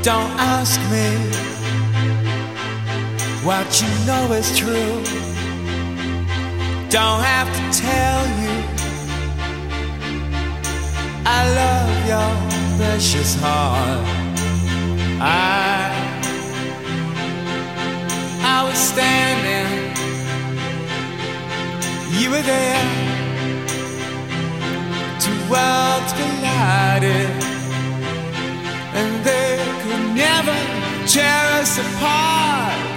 Don't ask me what you know is true. Don't have to tell you I love your precious heart. I was standing, you were there. Two worlds collided, and they could never tear us apart.